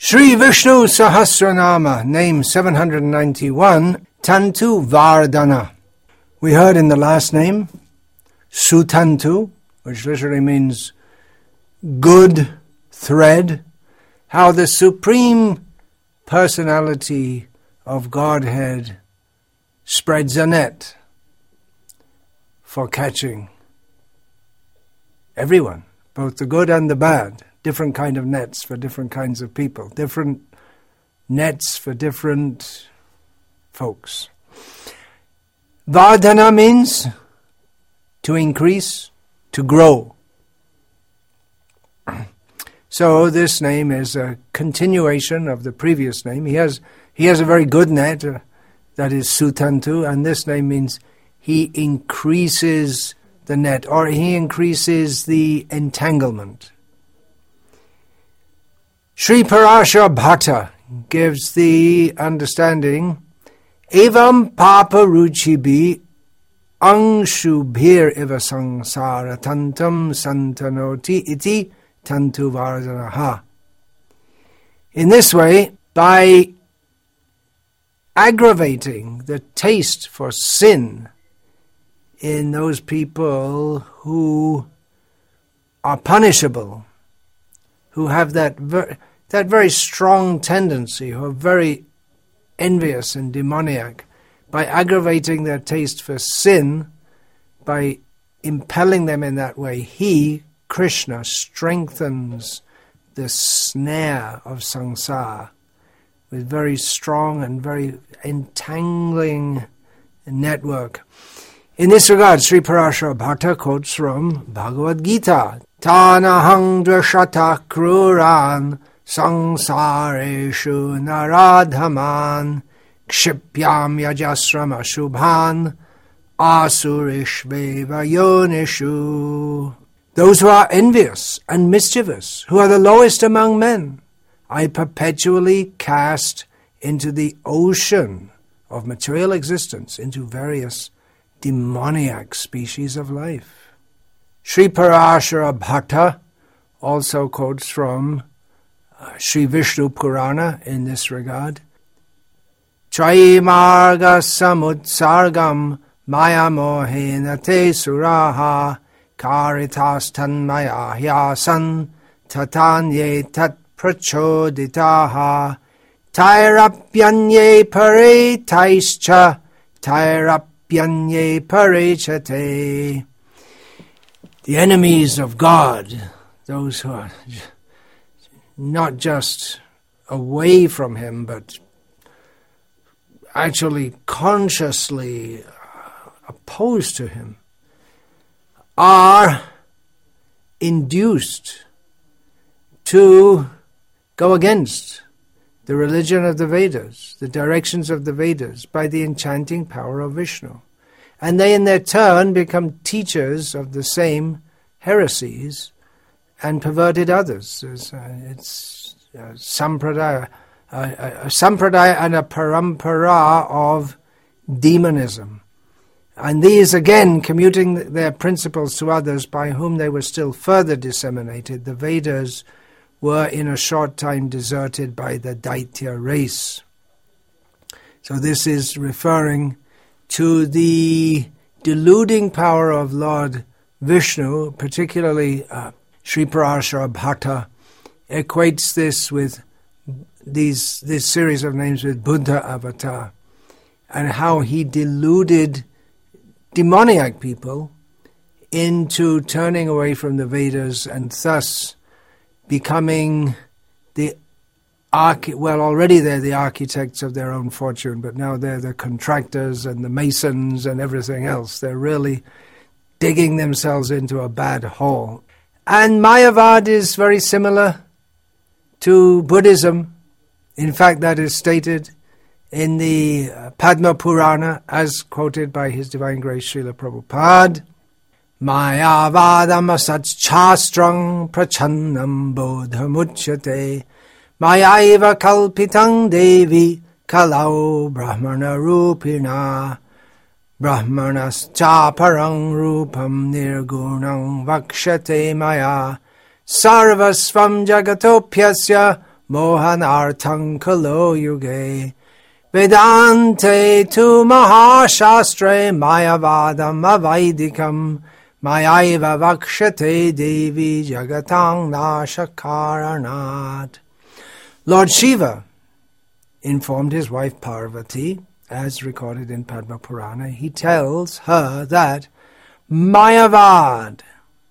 Sri Vishnu Sahasranama, name 791, Tantu Vardhana. We heard in the last name, Sutantu, which literally means good thread, how the Supreme Personality of Godhead spreads a net for catching everyone, both the good and the bad. Different kind of nets for different kinds of people. Different nets for different folks. Vardhana means to increase, to grow. So this name is a continuation of the previous name. He has a very good net, that is Sutantu, and this name means he increases the net, or he increases the entanglement. Sri Parashara Bhatta gives the understanding, Evam papa ruchibi angshubhir eva sangsara tantam santanoti iti tantu vardhanaha. In this way, by aggravating the taste for sin in those people who are punishable, who have that very strong tendency, who are very envious and demoniac, by aggravating their taste for sin, by impelling them in that way, he, Krishna, strengthens the snare of samsara with very strong and very entangling network. In this regard, Sri Parashara Bhatta quotes from Bhagavad Gita, Tanahang dvashata kruran samsareshu naradhaman kshipyam yajasram ashubhan asurishveva yonishu. Those who are envious and mischievous, who are the lowest among men, I perpetually cast into the ocean of material existence, into various demoniac species of life. Sri Parashara Bhatta also quotes from Sri Vishnu Purana in this regard. Trayimarga samutsargam maya mohena te suraha karitas tanmaya hyasan tatanye tat prachoditaha tairapyanye pare taischa tairapyanye parechate. The enemies of God, those who are not just away from him, but actually consciously opposed to him, are induced to go against the religion of the Vedas, the directions of the Vedas, by the enchanting power of Vishnu. And they in their turn become teachers of the same heresies and perverted others. It's a sampradaya and a parampara of demonism. And these again commuting their principles to others, by whom they were still further disseminated. The Vedas were in a short time deserted by the Daitya race. So this is referring to the deluding power of Lord Vishnu, particularly Sri Parashara Bhatta equates this with this series of names with Buddha avatar, and how he deluded demoniac people into turning away from the Vedas and thus becoming already they're the architects of their own fortune, but now they're the contractors and the masons and everything else. They're really digging themselves into a bad hole. And Mayavad is very similar to Buddhism. In fact, that is stated in the Padma Purana, as quoted by His Divine Grace Srila Prabhupada. Mayavadam asatchastrang prachannam bodhamuchyate Mayaiva kalpitang devi kalau brahmana rupina brahmanascha parang rupam nirgunang vakshate maya sarvasvam jagatopyasya mohanartang kalo yuge. Vedante tu mahashastre mayavadam avaidikam mayaiva vakshate devi jagatang nashakaranat. Lord Shiva informed his wife Parvati, as recorded in Padma Purana. He tells her that Mayavad,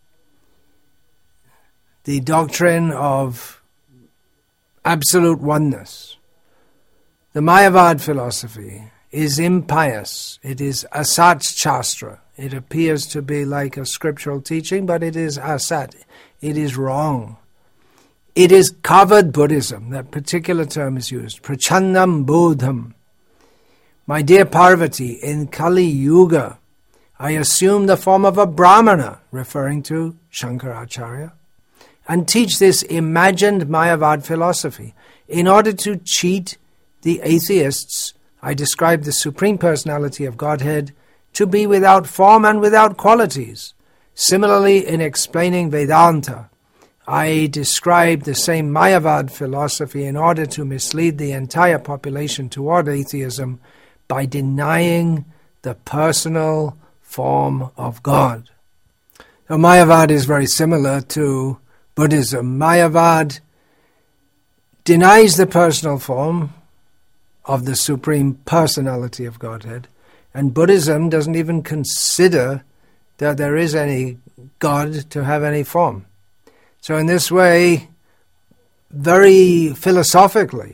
the doctrine of absolute oneness, the Mayavad philosophy, is impious. It is Asat Shastra. It appears to be like a scriptural teaching, but it is Asat. It is wrong. It is covered Buddhism. That particular term is used. Prachandam Bodham. My dear Parvati, in Kali Yuga, I assume the form of a Brahmana, referring to Shankaracharya, and teach this imagined Mayavad philosophy. In order to cheat the atheists, I describe the Supreme Personality of Godhead to be without form and without qualities. Similarly, in explaining Vedanta, I describe the same Mayavad philosophy in order to mislead the entire population toward atheism by denying the personal form of God. Now, Mayavad is very similar to Buddhism. Mayavad denies the personal form of the Supreme Personality of Godhead, and Buddhism doesn't even consider that there is any God to have any form. So in this way, very philosophically,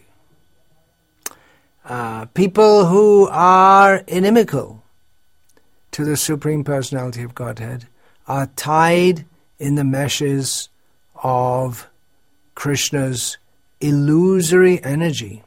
people who are inimical to the Supreme Personality of Godhead are tied in the meshes of Krishna's illusory energy.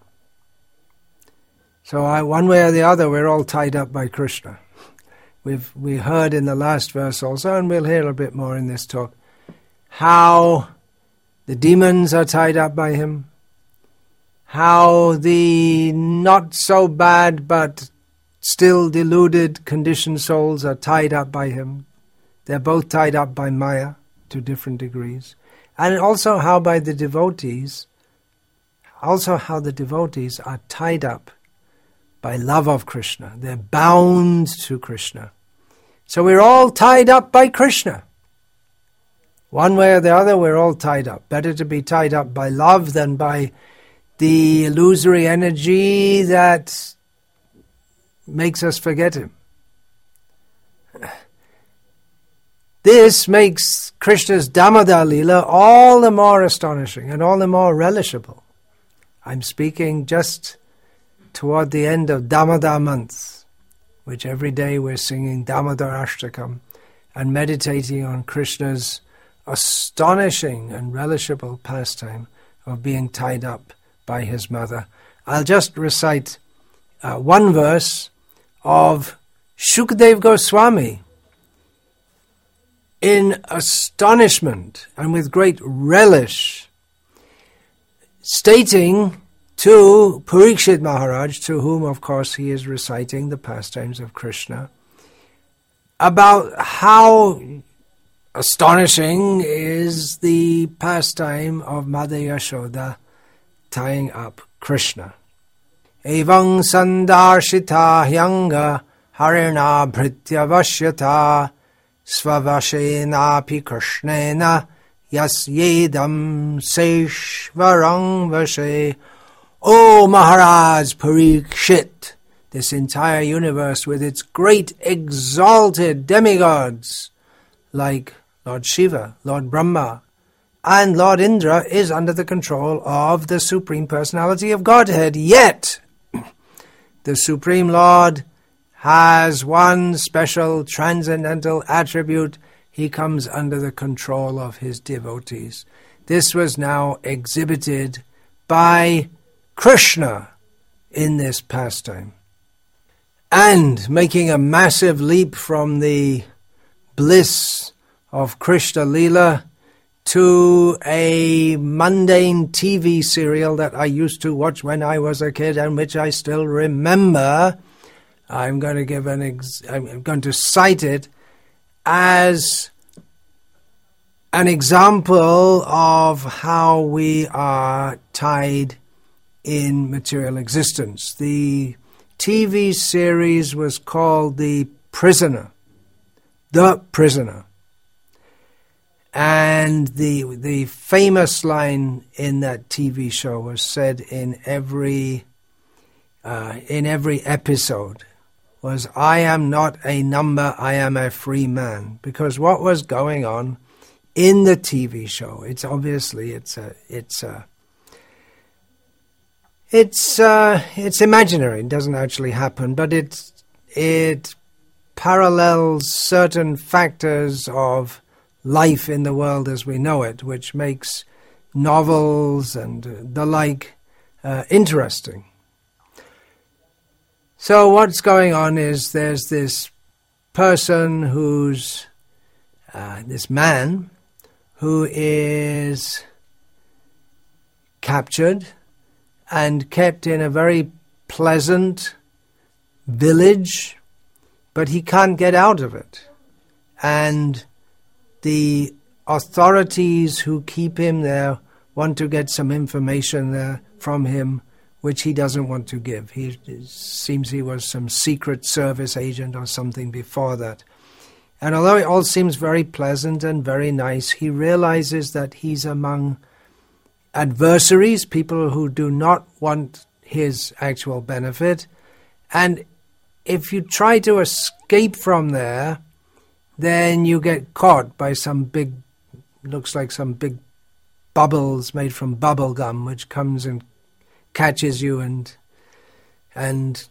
So one way or the other, we're all tied up by Krishna. We heard in the last verse also, and we'll hear a bit more in this talk, how the demons are tied up by him, how the not so bad but still deluded conditioned souls are tied up by him. They're both tied up by Maya to different degrees. And also how the devotees are tied up by love of Krishna. They're bound to Krishna. So we're all tied up by Krishna. One way or the other, we're all tied up. Better to be tied up by love than by the illusory energy that makes us forget him. This makes Krishna's Damodar Leela all the more astonishing and all the more relishable. I'm speaking just toward the end of Damodar month, which every day we're singing Damodar Ashtakam and meditating on Krishna's astonishing and relishable pastime of being tied up by his mother. I'll just recite one verse of Shukdev Goswami in astonishment and with great relish, stating to Parikshit Maharaj, to whom of course he is reciting the pastimes of Krishna, about how astonishing is the pastime of Mother Yashoda tying up Krishna. Evang sandarshita hyanga harina bhritya vashyata svavashenapi krishnena yasyedam seshvarang vashe. O Maharaj Parikshit, this entire universe with its great exalted demigods like Lord Shiva, Lord Brahma, and Lord Indra is under the control of the Supreme Personality of Godhead. Yet, the Supreme Lord has one special transcendental attribute. He comes under the control of his devotees. This was now exhibited by Krishna in this pastime. And making a massive leap from the bliss of Krishna Leela to a mundane TV serial that I used to watch when I was a kid and which I still remember, I'm going to cite it as an example of how we are tied in material existence. The TV series was called The Prisoner. The Prisoner. And the famous line in that TV show was said in every episode was, "I am not a number, I am a free man." Because what was going on in the TV show, it's imaginary. It doesn't actually happen, but it parallels certain factors of life in the world as we know it, which makes novels and the like interesting. So what's going on is there's this person who's this man who is captured and kept in a very pleasant village, but he can't get out of it. And the authorities who keep him there want to get some information there from him, which he doesn't want to give. It seems he was some Secret Service agent or something before that. And although it all seems very pleasant and very nice, he realizes that he's among adversaries, people who do not want his actual benefit. And if you try to escape from there, then you get caught by some big, looks like some big bubbles made from bubble gum, which comes and catches you and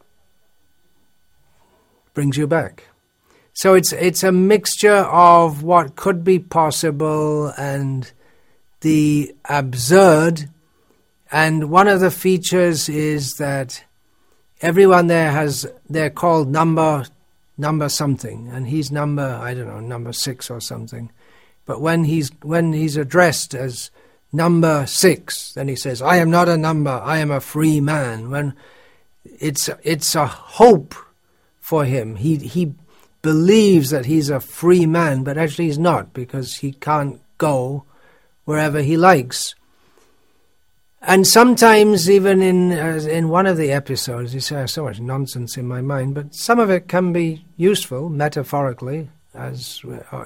brings you back. So it's a mixture of what could be possible and the absurd. And one of the features is that everyone there they're called number something, and he's number 6 or something. But when he's addressed as number 6, then he says, "I am not a number, I am a free man." When it's a hope for him. He believes that he's a free man, but actually he's not, because he can't go wherever he likes. And sometimes even in one of the episodes, you say, "I have so much nonsense in my mind," but some of it can be useful, metaphorically, as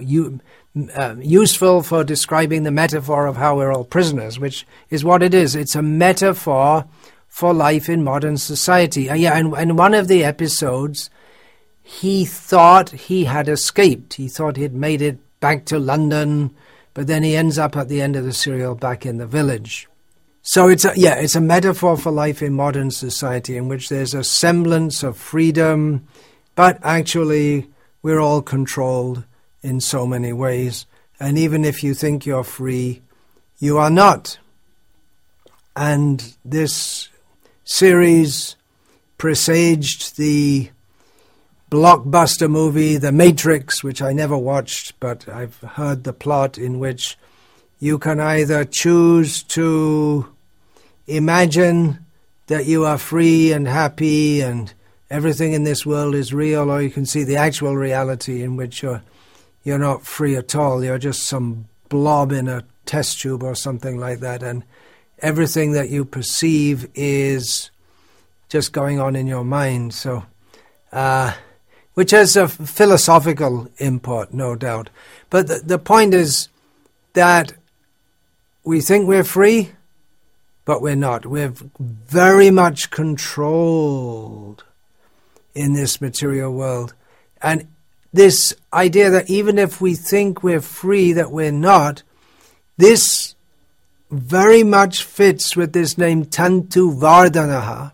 useful for describing the metaphor of how we're all prisoners, which is what it is. It's a metaphor for life in modern society. And one of the episodes, he thought he had escaped. He thought he'd made it back to London, but then he ends up at the end of the serial back in the village. So it's a metaphor for life in modern society in which there's a semblance of freedom, but actually we're all controlled in so many ways. And even if you think you're free, you are not. And this series presaged the blockbuster movie The Matrix, which I never watched, but I've heard the plot, in which you can either choose to imagine that you are free and happy and everything in this world is real, or you can see the actual reality in which you're not free at all. You're just some blob in a test tube or something like that, and everything that you perceive is just going on in your mind. So, which has a philosophical import, no doubt. But the point is that we think we're free, but we're not. We're very much controlled in this material world. And this idea that even if we think we're free, that we're not, this very much fits with this name Tantu Vardhanaha,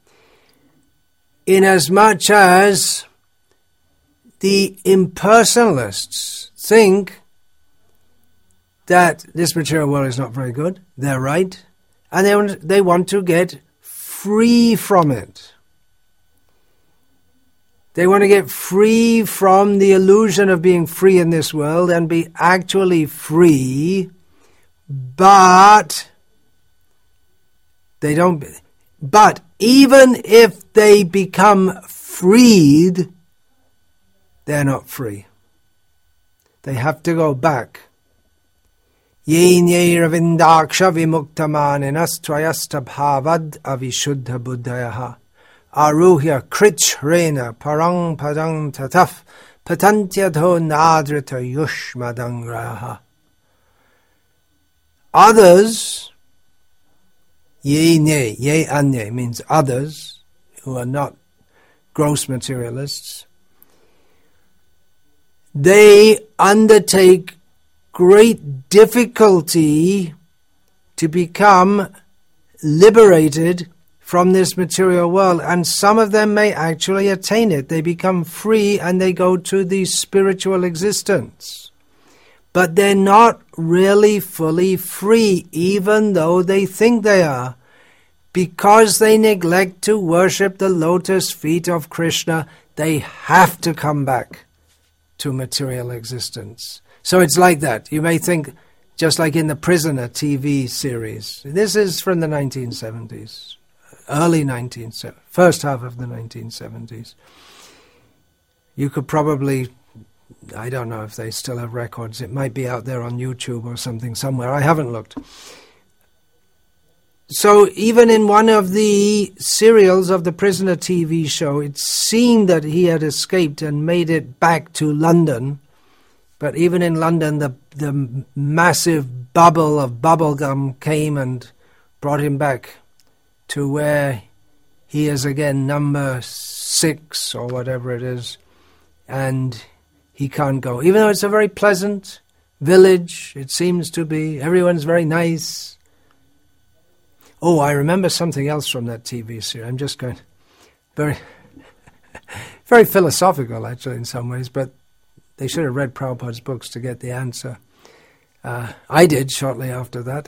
inasmuch as the impersonalists think that this material world is not very good. They're right. And they want to get free from it. They want to get free from the illusion of being free in this world and be actually free, but they don't. But even if they become freed, they're not free. They have to go back Yenye ravindaksha vimuktamaninas tvayastabhavad avishuddha buddhayaha aruhya krich rena parang padang tataf patantyadho nadrita yushmadangraha. Others, ye anye means others who are not gross materialists, they undertake great difficulty to become liberated from this material world, and some of them may actually attain it. They become free and they go to the spiritual existence. But they're not really fully free, even though they think they are, because they neglect to worship the lotus feet of Krishna. They have to come back to material existence. So it's like that. You may think, just like in the Prisoner TV series. This is from the 1970s, first half of the 1970s. You could probably, I don't know if they still have records. It might be out there on YouTube or something somewhere. I haven't looked. So even in one of the serials of the Prisoner TV show, it seemed that he had escaped and made it back to London. But even in London, the massive bubble of bubblegum came and brought him back to where he is again, number 6 or whatever it is, and he can't go. Even though it's a very pleasant village, it seems to be. Everyone's very nice. Oh, I remember something else from that TV series. I'm just going very, very philosophical, actually, in some ways, but they should have read Prabhupada's books to get the answer. I did shortly after that.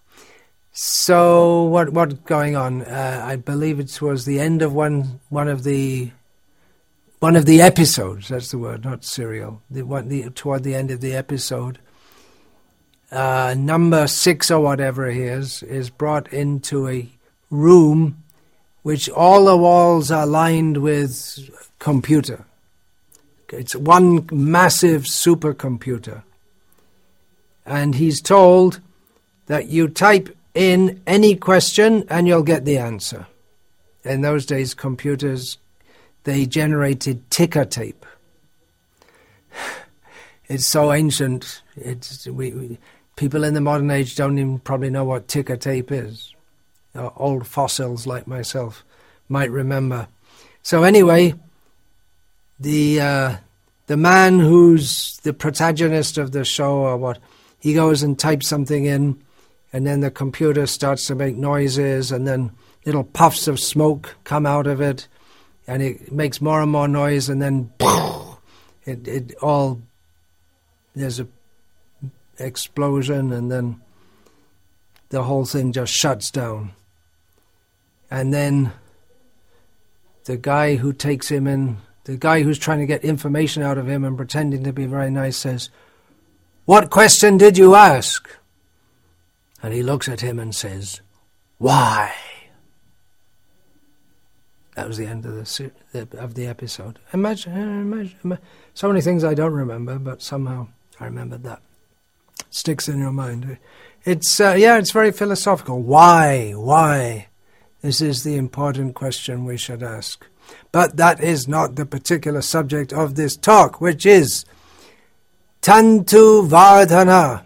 So what's going on? I believe it was the end of one of the episodes. That's the word, not serial. Toward the end of the episode, number 6 or whatever he is brought into a room which all the walls are lined with computer. It's one massive supercomputer. And he's told that you type in any question and you'll get the answer. In those days, computers, they generated ticker tape. It's so ancient. People in the modern age don't even probably know what ticker tape is. Old fossils like myself might remember. So anyway, the man who's the protagonist of the show or what, he goes and types something in, and then the computer starts to make noises, and then little puffs of smoke come out of it, and it makes more and more noise, and then there's a explosion, and then the whole thing just shuts down. And then the guy who takes him in, the guy who's trying to get information out of him and pretending to be very nice says, "What question did you ask?" And he looks at him and says, "Why?" That was the end of the episode. Imagine, so many things I don't remember, but somehow I remembered that. Sticks in your mind. It's it's very philosophical. Why? This is the important question we should ask. But that is not the particular subject of this talk, which is Tantu Vardhana.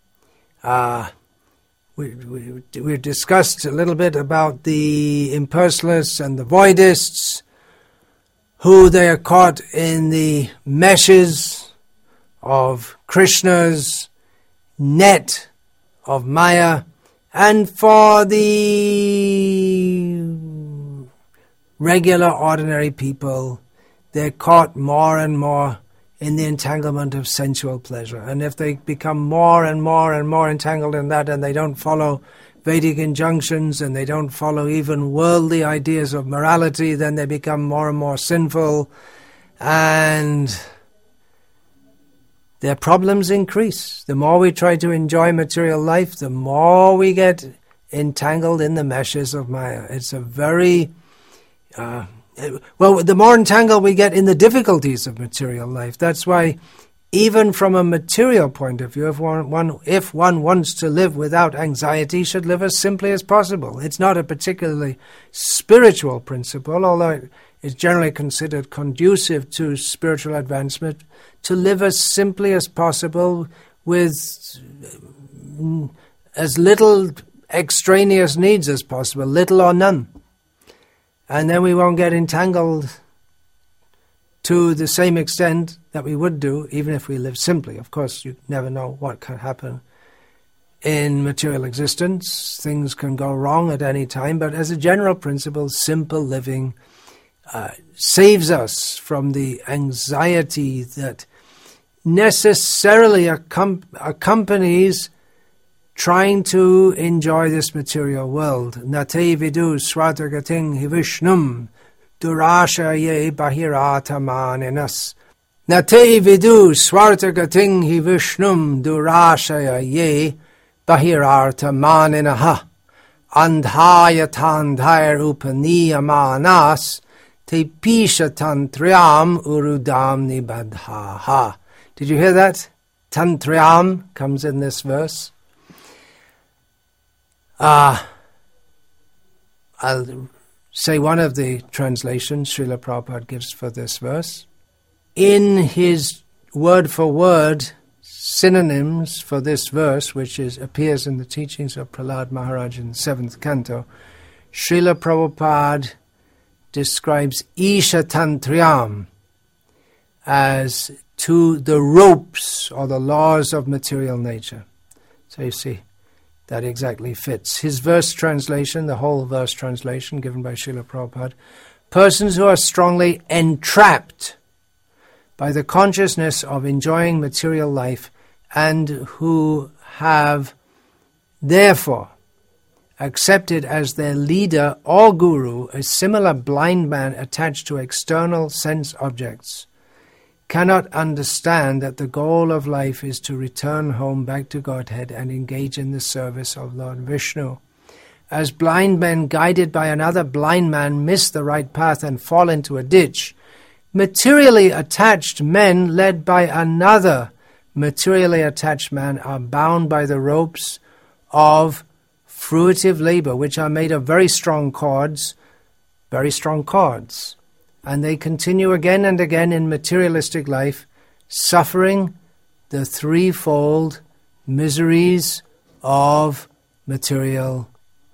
We discussed a little bit about the impersonalists and the voidists, who they are caught in the meshes of Krishna's net of Maya, and for the regular, ordinary people, they're caught more and more in the entanglement of sensual pleasure. And if they become more and more and more entangled in that, and they don't follow Vedic injunctions, and they don't follow even worldly ideas of morality, then they become more and more sinful, and their problems increase. The more we try to enjoy material life, the more we get entangled in the meshes of Maya. It's a very... the more entangled we get in the difficulties of material life. That's why even from a material point of view, if one wants to live without anxiety, should live as simply as possible. It's not a particularly spiritual principle, although it is generally considered conducive to spiritual advancement, to live as simply as possible with as little extraneous needs as possible, little or none. And then we won't get entangled to the same extent that we would do even if we live simply. Of course, you never know what can happen in material existence. Things can go wrong at any time, but as a general principle, simple living saves us from the anxiety that necessarily accompanies trying to enjoy this material world. Nate vidu swartagating hi Vishnum durashaye bahiratamanenas. Nate vidu swartagating hi Vishnum durashaye bahirartamanenaha. Andhayatandhair upaniyamanas te pishatantriam urudam nibadhaha. Did you hear that? Tantriam comes in this verse. I'll say one of the translations Srila Prabhupada gives for this verse. In his word-for-word synonyms for this verse, which appears in the teachings of Prahlad Maharaj in the 7th canto, Srila Prabhupada describes Isha Tantriam as to the ropes or the laws of material nature. So you see, that exactly fits. His verse translation, the whole verse translation given by Srila Prabhupada, persons who are strongly entrapped by the consciousness of enjoying material life and who have therefore accepted as their leader or guru a similar blind man attached to external sense objects, cannot understand that the goal of life is to return home back to Godhead and engage in the service of Lord Vishnu. As blind men guided by another blind man miss the right path and fall into a ditch, materially attached men led by another materially attached man are bound by the ropes of fruitive labor, which are made of very strong cords, and they continue again and again in materialistic life, suffering the threefold miseries of material,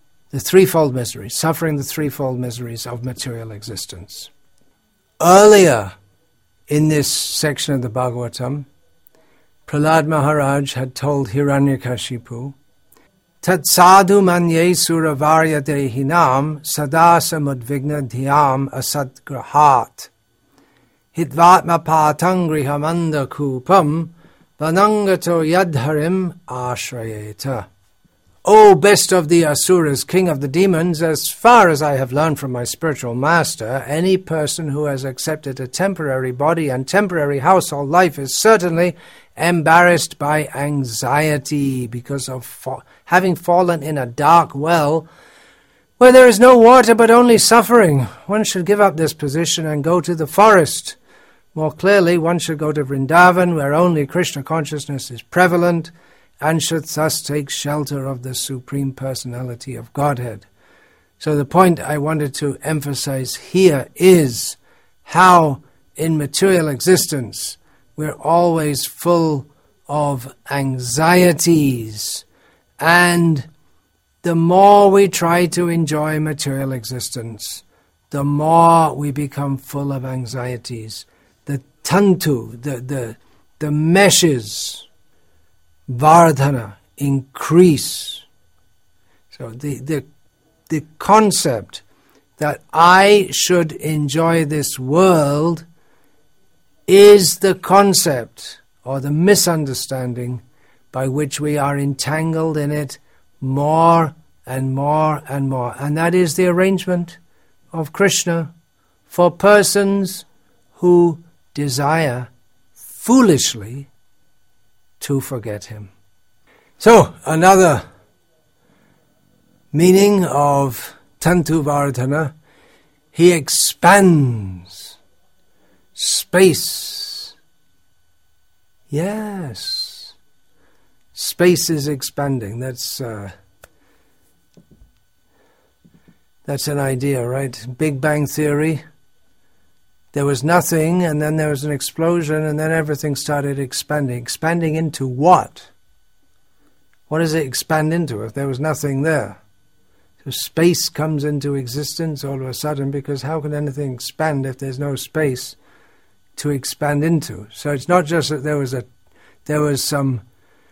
suffering the threefold miseries of material existence. Earlier in this section of the Bhagavatam, Prahlad Maharaj had told Hiranyakashipu, Tat sadhu manye suravarya dehinam sadasa mudvigna dhyam asatgrahat. Hitvatma patangrihamanda kupam vanangato yadharim ashrayeta. O best of the asuras, king of the demons, as far as I have learned from my spiritual master, any person who has accepted a temporary body and temporary household life is certainly embarrassed by anxiety because of having fallen in a dark well where there is no water but only suffering. One should give up this position and go to the forest. More clearly, one should go to Vrindavan, where only Krishna consciousness is prevalent, and should thus take shelter of the Supreme Personality of Godhead. So the point I wanted to emphasize here is how in material existence we're always full of anxieties, and the more we try to enjoy material existence, the more we become full of anxieties. The tantu, the meshes, vardhana, increase. So the concept that I should enjoy this world is the concept or the misunderstanding by which we are entangled in it more and more and more. And that is the arrangement of Krishna for persons who desire foolishly to forget him. So, another meaning of Tantu Vardhana, he expands space Yes. Space is expanding. That's an idea, right? Big Bang Theory. There was nothing, and then there was an explosion, and then everything started expanding. Expanding into what? What does it expand into if there was nothing there? So space comes into existence all of a sudden, because how can anything expand if there's no space to expand into? So it's not just that there was some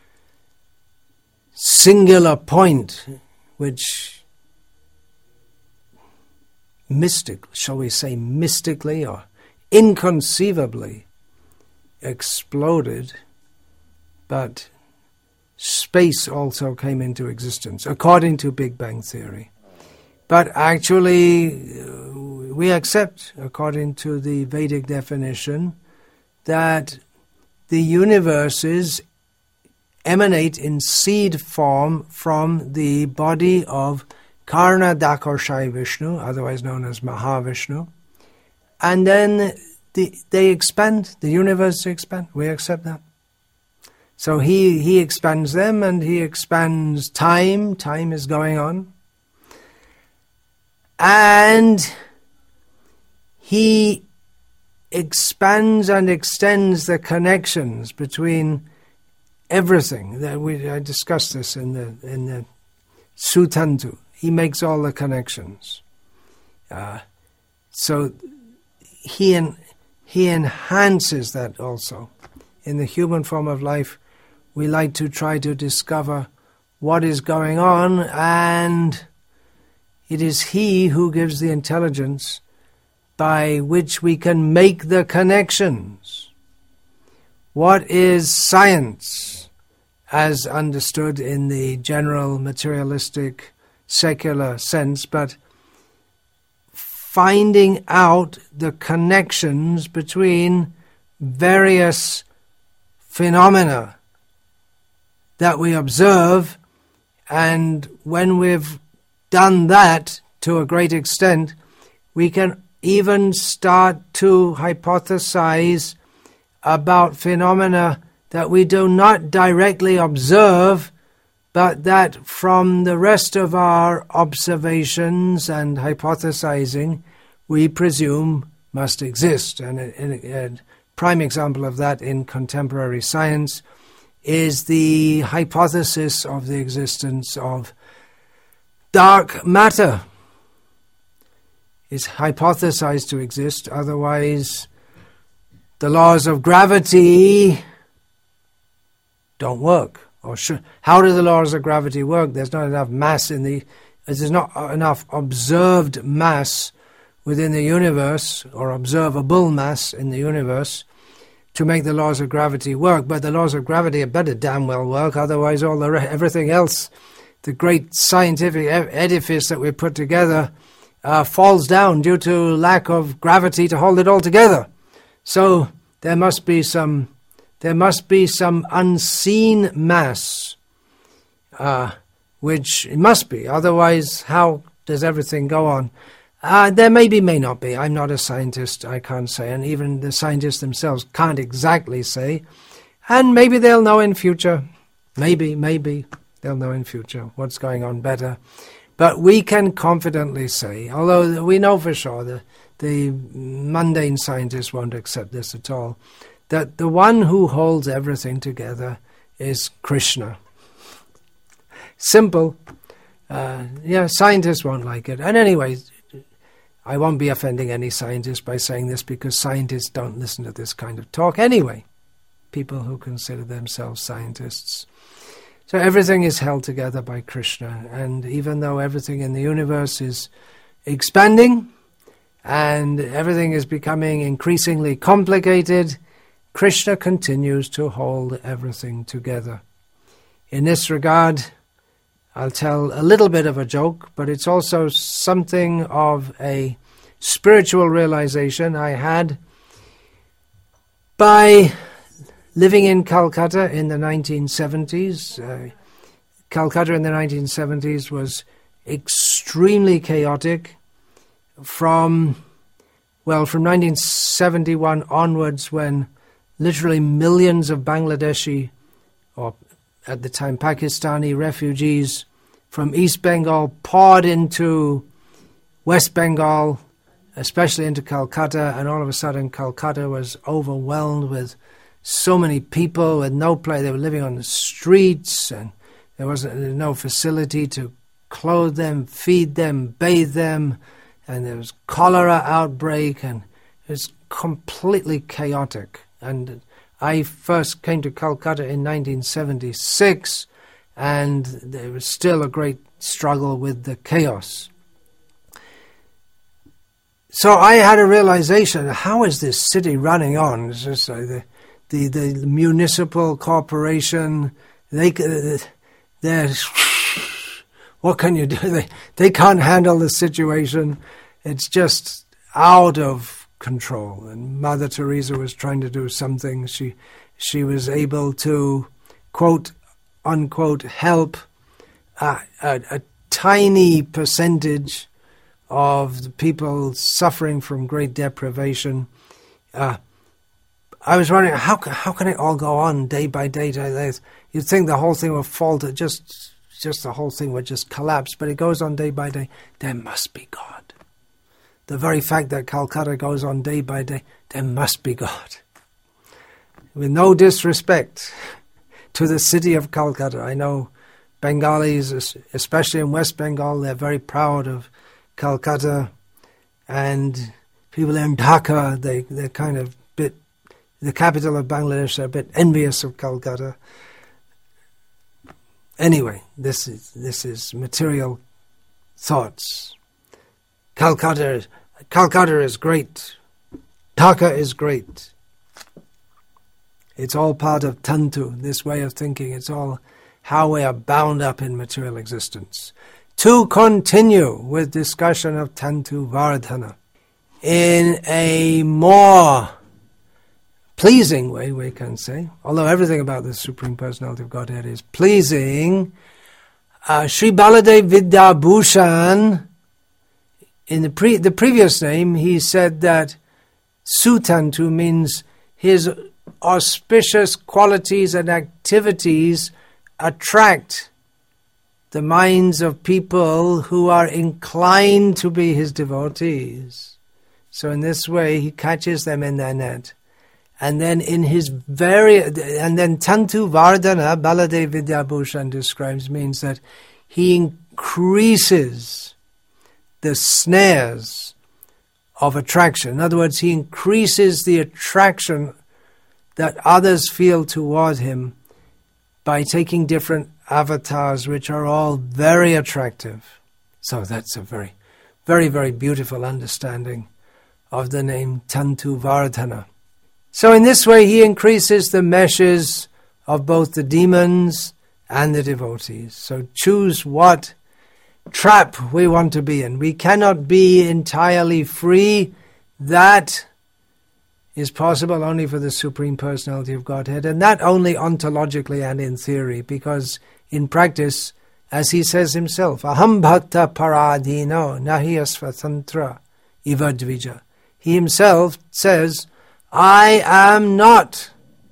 singular point which mystically or inconceivably exploded, but space also came into existence, according to Big Bang Theory. But actually, we accept, according to the Vedic definition, that the universes emanate in seed form from the body of Karna Dakarshai Vishnu, otherwise known as Mahavishnu, and then they expand, the universe expands. We accept that. So he expands them, and he expands time. Time is going on. And he expands and extends the connections between everything. I discussed this in the Sutantu. He makes all the connections. So he enhances that also. In the human form of life, we like to try to discover what is going on, and it is he who gives the intelligence by which we can make the connections. What is science, as understood in the general materialistic secular sense, but finding out the connections between various phenomena that we observe, and when we've done that to a great extent, we can even start to hypothesize about phenomena that we do not directly observe, but that from the rest of our observations and hypothesizing we presume must exist. And a prime example of that in contemporary science is the hypothesis of the existence of dark matter. It's hypothesized to exist, otherwise the laws of gravity don't work. How do the laws of gravity work? There's not enough mass there's not enough observed mass within the universe, or observable mass in the universe, to make the laws of gravity work. But the laws of gravity had better damn well work, otherwise everything else, the great scientific edifice that we put together, falls down due to lack of gravity to hold it all together. So there must be some unseen mass, which it must be. Otherwise, how does everything go on? There may not be. I'm not a scientist. I can't say. And even the scientists themselves can't exactly say. And maybe they'll know in future. Maybe they'll know in future what's going on better. But we can confidently say, although we know for sure the mundane scientists won't accept this at all, that the one who holds everything together is Krishna. Simple. Scientists won't like it. And anyway, I won't be offending any scientists by saying this, because scientists don't listen to this kind of talk anyway. People who consider themselves scientists. So everything is held together by Krishna. And even though everything in the universe is expanding and everything is becoming increasingly complicated, Krishna continues to hold everything together. In this regard, I'll tell a little bit of a joke, but it's also something of a spiritual realization I had by living in Calcutta in the 1970s. Calcutta in the 1970s was extremely chaotic. From 1971 onwards, when literally millions of Bangladeshi, or at the time Pakistani refugees from East Bengal poured into West Bengal, especially into Calcutta, and all of a sudden Calcutta was overwhelmed with so many people with no place. They were living on the streets, and there was no facility to clothe them, feed them, bathe them, and there was cholera outbreak, and it was completely chaotic. And I first came to Calcutta in 1976, and there was still a great struggle with the chaos. So I had a realization: how is this city running on? It's just like the municipal corporation. They're what can you do? They can't handle the situation. It's just out of control. And Mother Teresa was trying to do something. She was able to, quote unquote, help a tiny percentage of the people suffering from great deprivation. I was wondering, how can it all go on day by day? You'd think the whole thing would fall to just the whole thing would just collapse, but it goes on day by day. There must be God. The very fact that Calcutta goes on day by day, there must be God. With no disrespect to the city of Calcutta. I know Bengalis, especially in West Bengal, they're very proud of Calcutta, and people in Dhaka, they're kind of the capital of Bangladesh, are a bit envious of Calcutta. Anyway, this is material thoughts. Calcutta is great. Dhaka is great. It's all part of Tantu, this way of thinking. It's all how we are bound up in material existence. To continue with discussion of Tantu Vardhana in a more pleasing way, we can say, although everything about the Supreme Personality of Godhead is pleasing, Sri Baladev Vidyabhushan, in the previous name, he said that Sutantu means his auspicious qualities and activities attract the minds of people who are inclined to be his devotees. So in this way, he catches them in their net. And then Tantu Vardhana, Baladev Vidyabhushan describes, means that he increases the snares of attraction. In other words, he increases the attraction that others feel toward him by taking different avatars, which are all very attractive. So that's a very, very, very beautiful understanding of the name Tantu Vardhana. So in this way, he increases the meshes of both the demons and the devotees. So choose what trap we want to be in. We cannot be entirely free. That is possible only for the Supreme Personality of Godhead, and that only ontologically and in theory, because in practice, as he says himself, Aham bhakta paradhino nahi asvatantra ivadvija. He himself says, I am not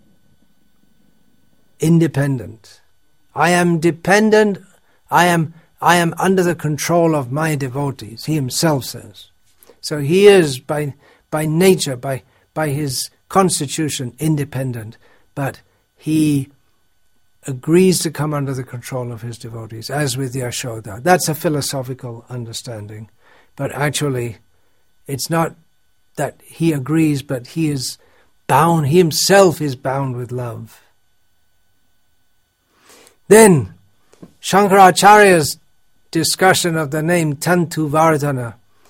independent. I am dependent. I am under the control of my devotees, he himself says. So he is by nature, by his constitution, independent, but he agrees to come under the control of his devotees, as with Yashoda. That's a philosophical understanding, but actually it's not that he agrees, but he is bound, he himself is bound with love. Then, Shankaracharya's discussion of the name Tantu Vardhana,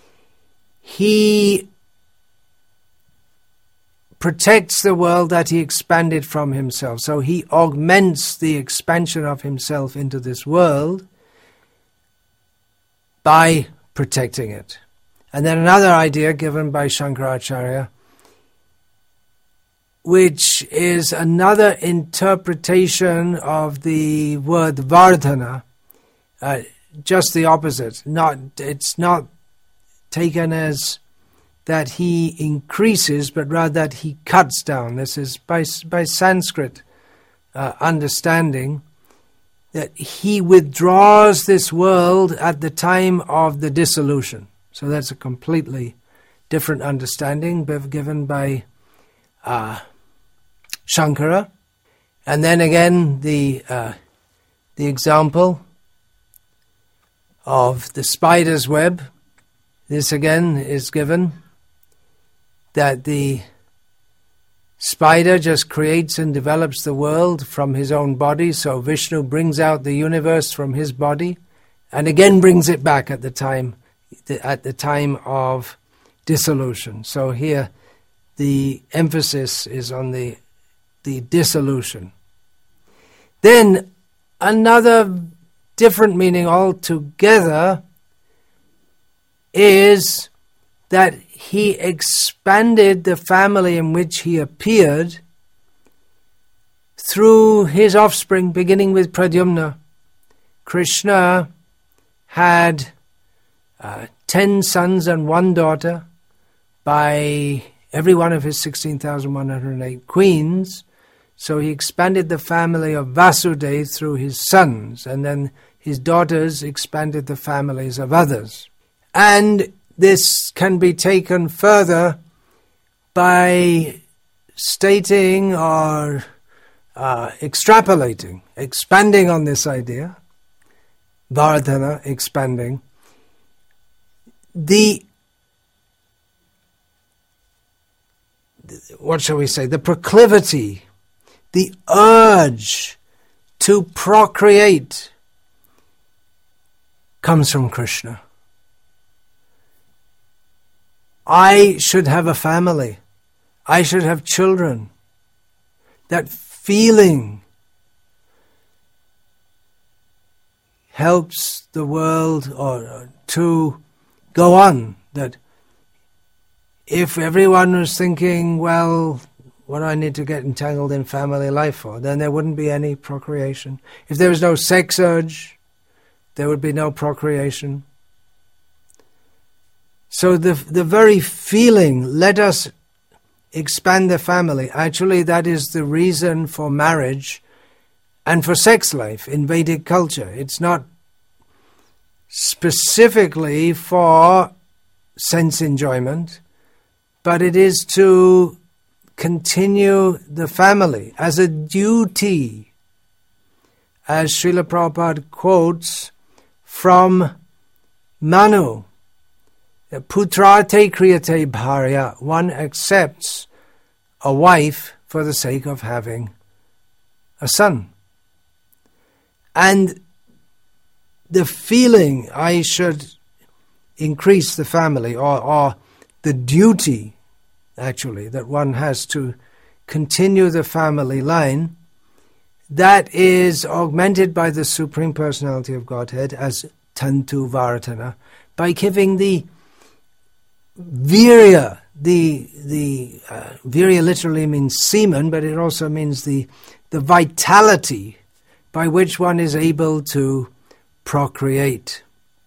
he protects the world that he expanded from himself. So he augments the expansion of himself into this world by protecting it. And then another idea given by Shankaracharya, which is another interpretation of the word Vardhana, just the opposite. It's not taken as that he increases, but rather that he cuts down. This is by Sanskrit understanding, that he withdraws this world at the time of the dissolution. So that's a completely different understanding given by Shankara. And then again, the example of the spider's web. This again is given, that the spider just creates and develops the world from his own body, so Vishnu brings out the universe from his body, and again brings it back at the time of dissolution. So here the emphasis is on the dissolution. Then another different meaning altogether is that he expanded the family in which he appeared through his offspring, beginning with Pradyumna. Krishna had 10 sons and 1 daughter by every one of his 16,108 queens. So he expanded the family of Vasudeva through his sons, and then his daughters expanded the families of others. And this can be taken further by stating or extrapolating, expanding on this idea, Vardhana, expanding. What shall we say? The proclivity, the urge to procreate comes from Krishna. I should have a family. I should have children. That feeling helps the world to go on. That if everyone was thinking, well, what do I need to get entangled in family life for? Then there wouldn't be any procreation. If there was no sex urge, there would be no procreation. So the very feeling, let us expand the family, actually that is the reason for marriage and for sex life in Vedic culture. It's not specifically for sense enjoyment, but it is to continue the family as a duty, as Srila Prabhupada quotes from Manu. Putrate kriyate bharya, one accepts a wife for the sake of having a son. And the feeling I should increase the family, or the duty actually that one has to continue the family line, that is augmented by the Supreme Personality of Godhead as Tantu Vardhana, by giving the virya. The virya literally means semen, but it also means the vitality by which one is able to procreate.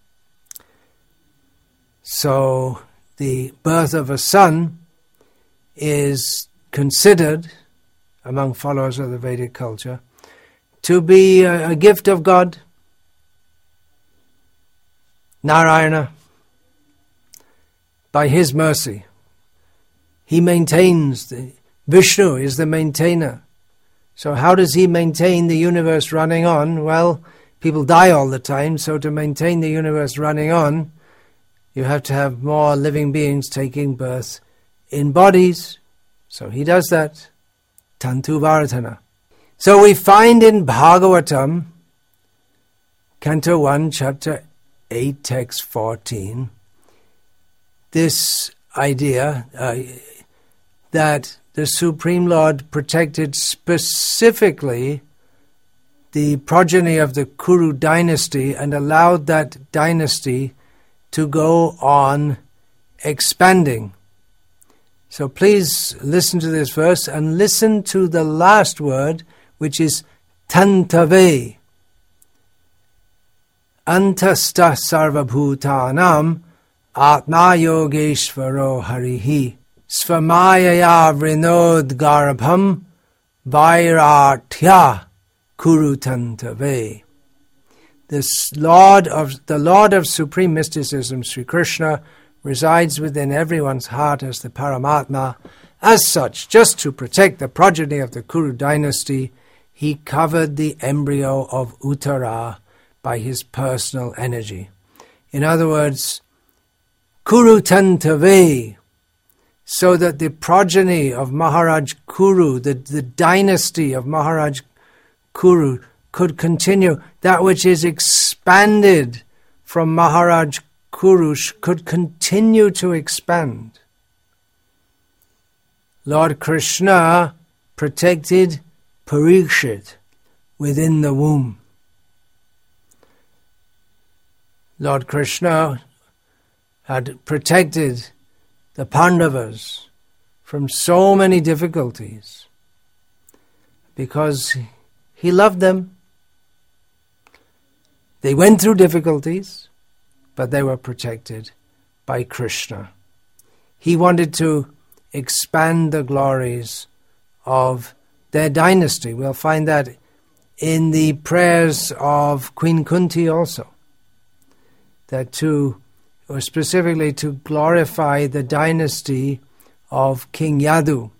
So the birth of a son is considered, among followers of the Vedic culture, to be a gift of God, Narayana. By his mercy, he maintains. Vishnu is the maintainer. So how does he maintain the universe running on? Well, people die all the time, so to maintain the universe running on, you have to have more living beings taking birth in bodies. So he does that. Tantu Vardhana. So we find in Bhagavatam, Canto 1, Chapter 8, Text 14, this idea that the Supreme Lord protected specifically the progeny of the Kuru dynasty and allowed that dynasty to go on expanding. So please listen to this verse and listen to the last word, which is tantave. Antasta sarvabhutanam Atma Yogeshvaro Harihi Svamayaya Vrinod Garbham Vairarthya Kurutantave. The Lord of Supreme Mysticism, Sri Krishna, resides within everyone's heart as the Paramatma. As such, just to protect the progeny of the Kuru dynasty, he covered the embryo of Uttara by his personal energy. In other words, Kurutantave, so that the progeny of Maharaj Kuru, the dynasty of Maharaj Kuru, could continue. That which is expanded from Maharaj Kuru could continue to expand. Lord Krishna protected Parikshit within the womb. Lord Krishna had protected the Pandavas from so many difficulties because he loved them. They went through difficulties, but they were protected by Krishna. He wanted to expand the glories of their dynasty. We'll find that in the prayers of Queen Kunti also, that or specifically to glorify the dynasty of King Yadu.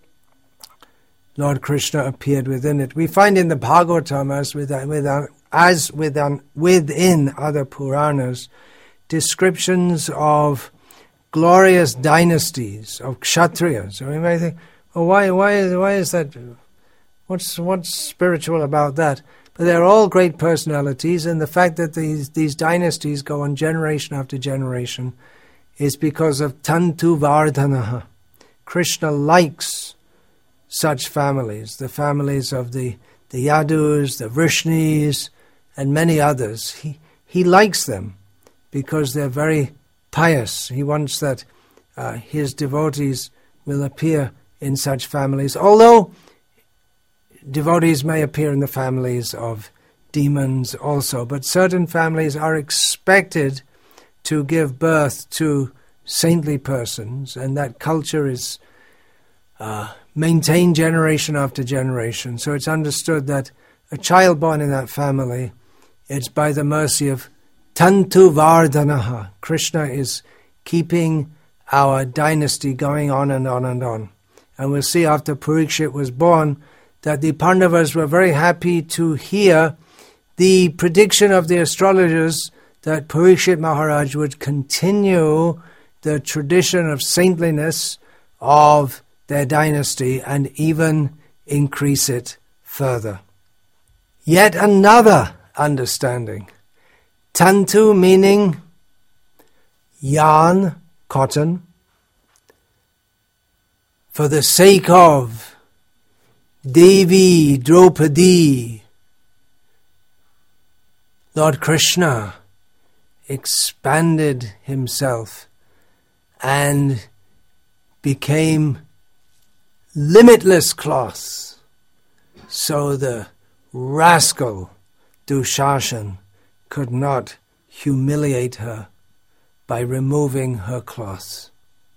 Lord Krishna appeared within it. We find in the Bhagavatam, as within other Puranas, descriptions of glorious dynasties of Kshatriyas. So we may think, oh, why is that? What's spiritual about that? But they're all great personalities, and the fact that these dynasties go on generation after generation is because of Tantu Vardhanaha. Krishna likes such families, the families of the Yadus, the Vrishnis, and many others. He likes them because they're very pious. He wants that his devotees will appear in such families, although devotees may appear in the families of demons also, but certain families are expected to give birth to saintly persons, and that culture is maintained generation after generation. So it's understood that a child born in that family, it's by the mercy of Tantu Vardhanaha. Krishna is keeping our dynasty going on and on and on. And we'll see after Parikshit was born that the Pandavas were very happy to hear the prediction of the astrologers that Parikshit Maharaj would continue the tradition of saintliness of their dynasty and even increase it further. Yet another understanding. Tantu meaning yarn, cotton, for the sake of Devi Draupadi, Lord Krishna expanded himself and became limitless cloth, so the rascal Dushashan could not humiliate her by removing her cloth.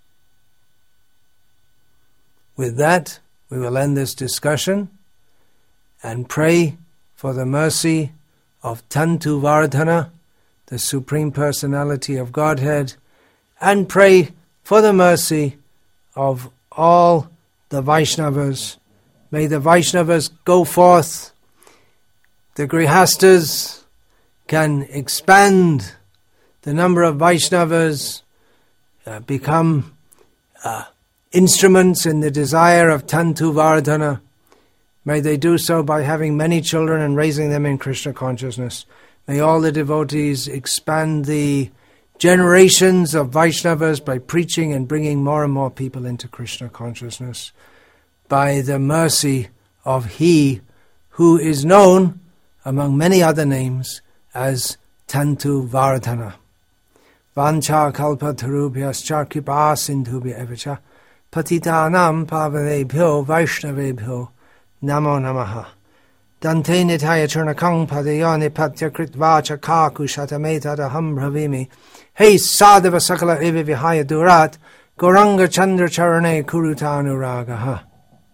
With that, we will end this discussion and pray for the mercy of Tantu Vardhana, the Supreme Personality of Godhead, and pray for the mercy of all the Vaishnavas. May the Vaishnavas go forth, the Grihastas can expand the number of Vaishnavas, become instruments in the desire of Tantu Vardhana. May they do so by having many children and raising them in Krishna consciousness. May all the devotees expand the generations of Vaishnavas by preaching and bringing more and more people into Krishna consciousness by the mercy of He who is known among many other names as Tantu Vardhana. Vancha kalpatarubhyascha kripa sindhubhya evacha patitanam pavanebhyo vaishnavebhyo namo namaha. Dante nitaya churnakang padayani patyakrit vacha kaku shatameta daham bravimi. Hey sadhava sakala evi vihaya durat, Goranga chandra charane kurutanuragaha.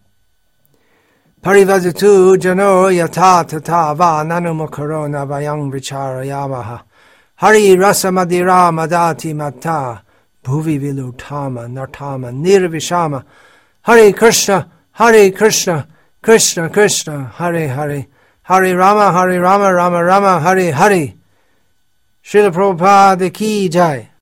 Parivadatu jano yata tata va nanumakarona vayang vichara yamaha. Hari rasa madira madati mata, bhuvi vilutama nartama nirvishama. Hare Krishna, Krishna Krishna, Hare Hare, Hare Rama, Rama Rama, Hare Hare. Srila Prabhupada ki jai.